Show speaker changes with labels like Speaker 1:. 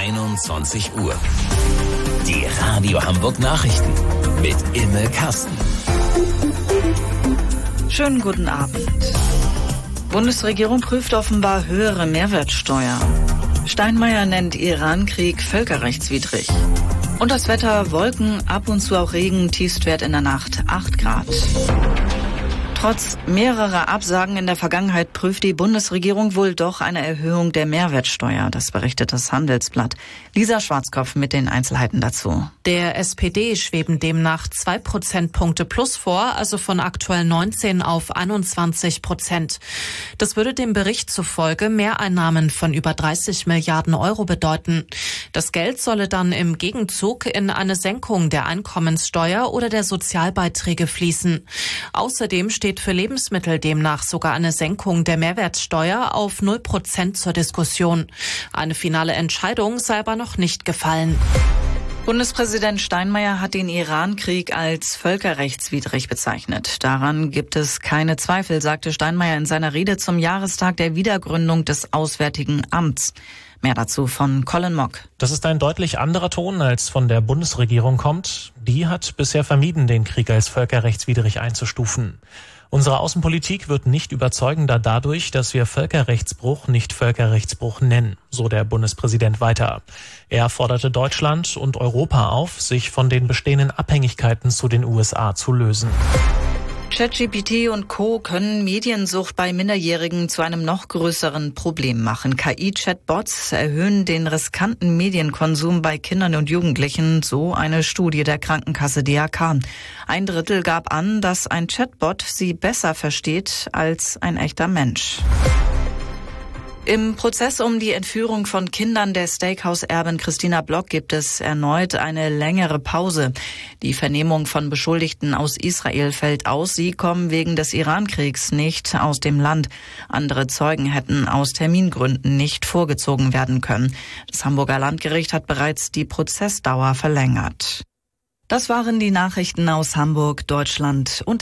Speaker 1: 21 Uhr. Die Radio Hamburg Nachrichten mit Imme Kasten.
Speaker 2: Schönen guten Abend. Bundesregierung prüft offenbar höhere Mehrwertsteuer. Steinmeier nennt Iran-Krieg völkerrechtswidrig. Und das Wetter: Wolken, ab und zu auch Regen, Tiefstwert in der Nacht 8 Grad. Trotz mehrerer Absagen in der Vergangenheit prüft die Bundesregierung wohl doch eine Erhöhung der Mehrwertsteuer. Das berichtet das Handelsblatt. Lisa Schwarzkopf mit den Einzelheiten dazu.
Speaker 3: Der SPD schweben demnach 2 Prozentpunkte plus vor, also von aktuell 19 auf 21%. Das würde dem Bericht zufolge Mehreinnahmen von über 30 Milliarden Euro bedeuten. Das Geld solle dann im Gegenzug in eine Senkung der Einkommenssteuer oder der Sozialbeiträge fließen. Außerdem steht für Lebensmittel demnach sogar eine Senkung der Mehrwertsteuer auf 0% zur Diskussion. Eine finale Entscheidung sei aber noch nicht gefallen.
Speaker 2: Bundespräsident Steinmeier hat den Iran-Krieg als völkerrechtswidrig bezeichnet. Daran gibt es keine Zweifel, sagte Steinmeier in seiner Rede zum Jahrestag der Wiedergründung des Auswärtigen Amts. Mehr dazu von Colin Mock.
Speaker 4: Das ist ein deutlich anderer Ton, als von der Bundesregierung kommt. Die hat bisher vermieden, den Krieg als völkerrechtswidrig einzustufen. Unsere Außenpolitik wird nicht überzeugender dadurch, dass wir Völkerrechtsbruch nicht Völkerrechtsbruch nennen, so der Bundespräsident weiter. Er forderte Deutschland und Europa auf, sich von den bestehenden Abhängigkeiten zu den USA zu lösen.
Speaker 2: ChatGPT und Co. können Mediensucht bei Minderjährigen zu einem noch größeren Problem machen. KI-Chatbots erhöhen den riskanten Medienkonsum bei Kindern und Jugendlichen, so eine Studie der Krankenkasse DAK. 1/3 gab an, dass ein Chatbot sie besser versteht als ein echter Mensch. Im Prozess um die Entführung von Kindern der Steakhouse-Erbin Christina Block gibt es erneut eine längere Pause. Die Vernehmung von Beschuldigten aus Israel fällt aus. Sie kommen wegen des Iran-Kriegs nicht aus dem Land. Andere Zeugen hätten aus Termingründen nicht vorgezogen werden können. Das Hamburger Landgericht hat bereits die Prozessdauer verlängert. Das waren die Nachrichten aus Hamburg, Deutschland und